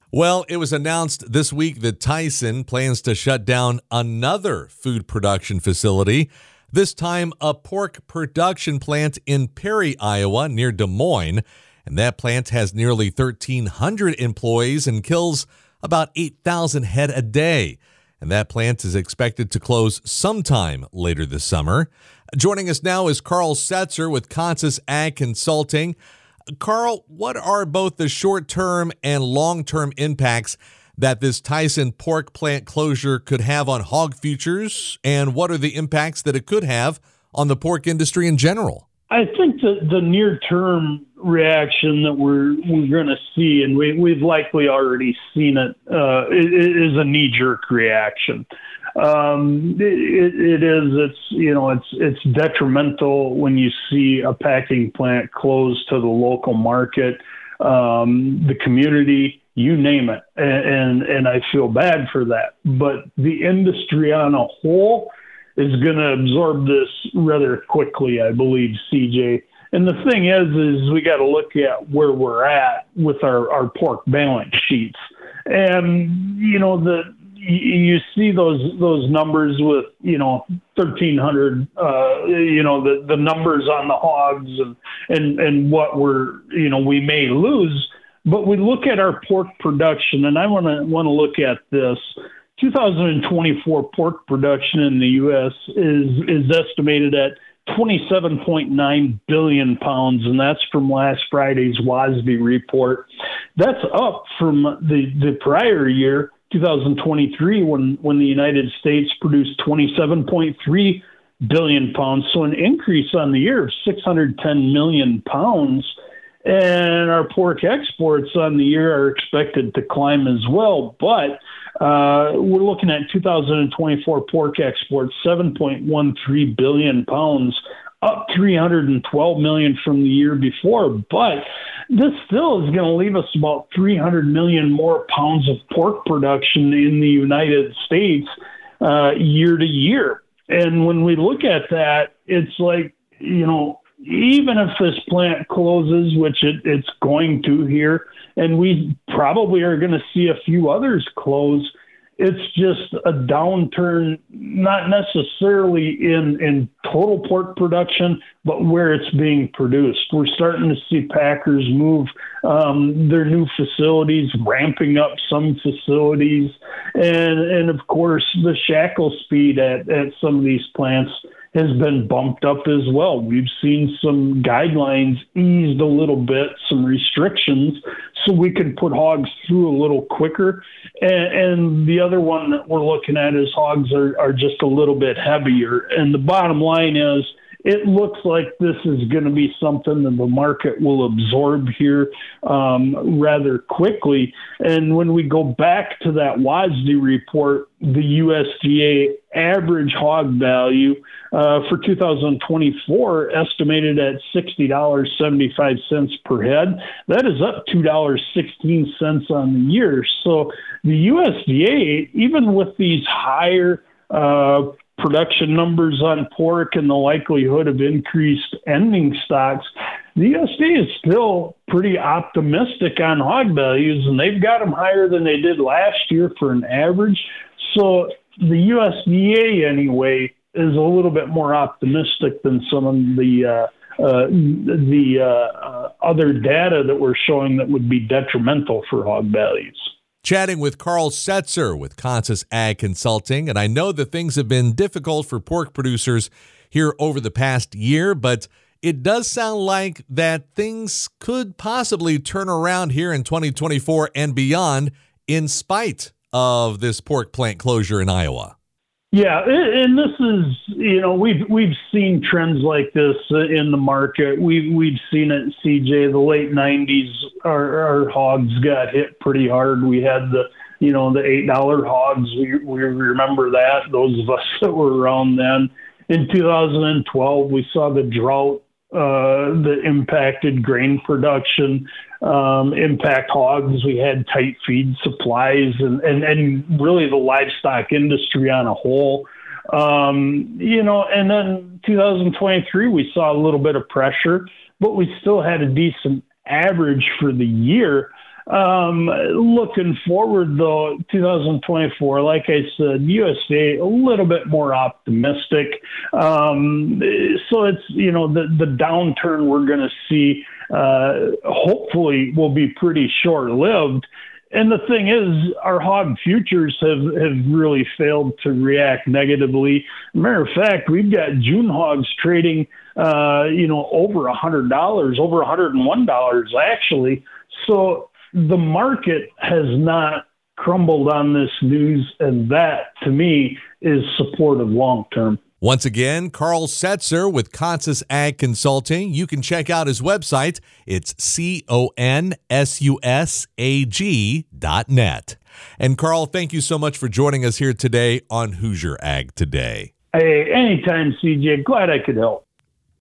Well, it was announced this week that Tyson plans to shut down another food production facility, this time a pork production plant in Perry, Iowa, near Des Moines. And that plant has nearly 1,300 employees and kills about 8,000 head a day. And that plant is expected to close sometime later this summer. Joining us now is Carl Setzer with Consus Ag Consulting. Carl, what are both the short-term and long-term impacts that this Tyson pork plant closure could have on hog futures, and what are the impacts that it could have on the pork industry in general? I think the near-term reaction that we're going to see, and we've likely already seen it, is a knee-jerk reaction. It's detrimental when you see a packing plant close to the local market, the community, you name it, and I feel bad for that. But the industry on a whole is going to absorb this rather quickly, I believe, CJ. And the thing is we got to look at where we're at with our pork balance sheets, and you see those numbers with 1,300 the numbers on the hogs and what we may lose, but we look at our pork production, and I want to look at this. 2024 pork production in the U.S. is estimated at 27.9 billion pounds, and that's from last Friday's WASDE report. That's up from the prior year, 2023, when the United States produced 27.3 billion pounds, so an increase on the year of 610 million pounds. And our pork exports on the year are expected to climb as well. But we're looking at 2024 pork exports, 7.13 billion pounds, up 312 million from the year before. But this still is going to leave us about 300 million more pounds of pork production in the United States year to year. And when we look at that, it's like, even if this plant closes, which it's going to here, and we probably are going to see a few others close, it's just a downturn, not necessarily in total pork production, but where it's being produced. We're starting to see packers move their new facilities, ramping up some facilities, and of course the shackle speed at some of these plants has been bumped up as well. We've seen some guidelines eased a little bit, some restrictions, so we can put hogs through a little quicker. And the other one that we're looking at is hogs are just a little bit heavier. And the bottom line is, it looks like this is going to be something that the market will absorb here rather quickly. And when we go back to that WASDE report, the USDA average hog value for 2024 estimated at $60.75 per head. That is up $2.16 on the year. So the USDA, even with these higher production numbers on pork and the likelihood of increased ending stocks, the USDA is still pretty optimistic on hog values, and they've got them higher than they did last year for an average. So the USDA, anyway, is a little bit more optimistic than some of the other data that we're showing that would be detrimental for hog values. Chatting with Carl Setzer with Consus Ag Consulting, and I know that things have been difficult for pork producers here over the past year, but it does sound like that things could possibly turn around here in 2024 and beyond in spite of this pork plant closure in Iowa. Yeah, and this is, we've seen trends like this in the market. We've seen it, CJ. The late 90s, our hogs got hit pretty hard. We had the $8 hogs. We remember that, those of us that were around then. In 2012, we saw the drought that impacted grain production, impact hogs. We had tight feed supplies and really the livestock industry on a whole. And then 2023, we saw a little bit of pressure, but we still had a decent average for the year. Looking forward, though, 2024, like I said, USDA a little bit more optimistic. So it's, the downturn we're going to see hopefully will be pretty short-lived. And the thing is, our hog futures have really failed to react negatively. Matter of fact, we've got June hogs trading, over $100, over $101 actually. So the market has not crumbled on this news, and that, to me, is supportive long-term. Once again, Carl Setzer with Consus Ag Consulting. You can check out his website. It's consusag.net. And Carl, thank you so much for joining us here today on Hoosier Ag Today. Hey, anytime, CJ. Glad I could help.